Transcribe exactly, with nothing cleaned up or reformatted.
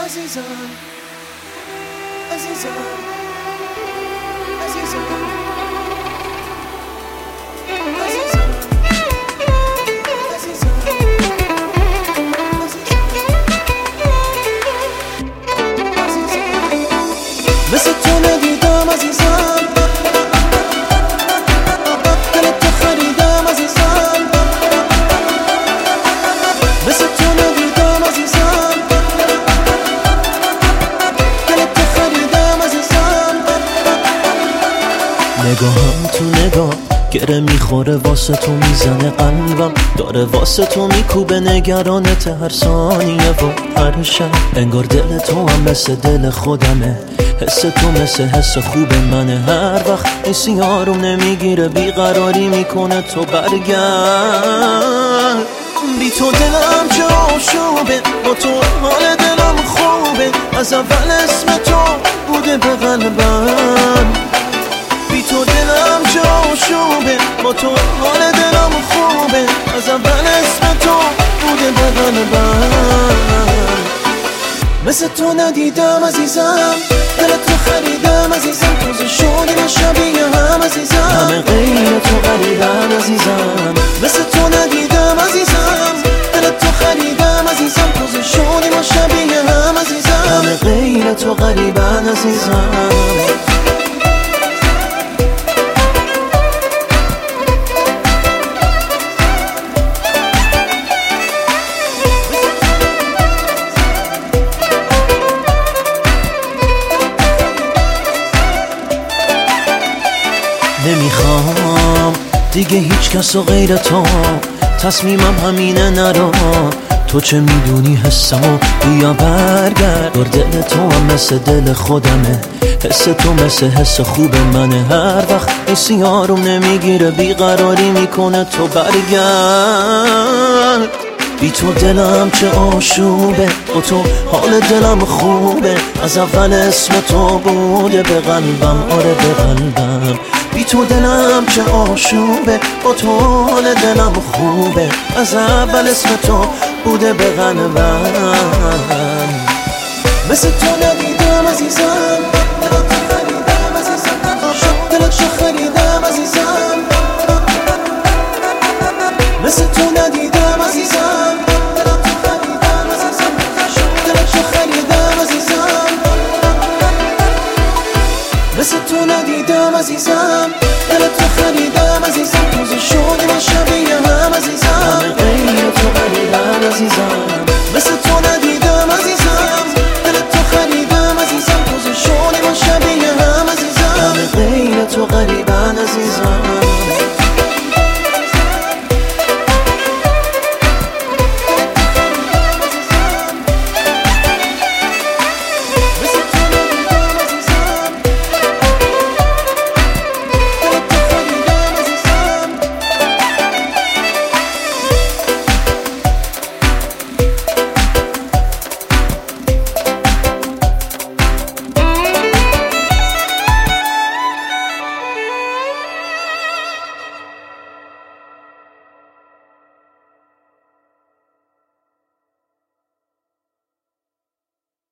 عزیزم عزیزم عزیزم مثل تو ندیدم عزیزم، دلت تو خریدم عزیزم، مثل تو ندیدم عزیزم، دلت تو خریدم عزیزم. نگاهم تو نگاه گره میخوره، واسه تو میزنه قلبم، داره واسه تو میکوبه نگرانت هر ثانیه و هر شب. انگار دل تو هم مثل دل خودمه، حس تو مثل حس خوب منه. هر وقت ایسی یارم نمیگیره، بیقراری میکنه تو برگرد. بی تو دلم چه آشوبه، با تو حال دلم خوبه، از اول اسم تو بوده به قلبم. بی تو دلم چه آشوبه، با تو حال دلم خوبه، از اول اسم تو بوده به قلبم. مثل تو ندیدم عزیزم، دلت تو خریدم عزیزم، توزه شدیم و شبیه هم عزیزم، همه غیر تو غریبم عزیزم. مثل تو ندیدم عزیزم، دلت تو خریدم عزیزم، توزه شدیم و شبیه هم عزیزم، همه غیر تو غریبم عزیزم. نمیخوام دیگه هیچ کس و غیر تو، تصمیمم همینه نرو. تو چه میدونی حسمو، بیا برگرد. دور دل تو هم مثل دل خودمه، حس تو مثل حس خوب منه. هر وقت ایسی یارم نمیگیره، بیقراری میکنه تو برگرد. بی تو دلم چه آشوبه، با تو حال دلم خوبه، از اول اسم تو بوده به قلبم، آره به قلبم. بی تو دلم چه آشوبه، با تو حال دلم خوبه، از اول اسم تو بوده به قلبم. مثل تو ندیدم عزیزم، دلت تو خریدم عزیزم، دلت تو خریدم عزیزم. مثل تو ندیدم عزیزم، دلت تو خریدم عزیزم، دلت تو خریدم عزیزم. مثل تو ندیدم عزیزم.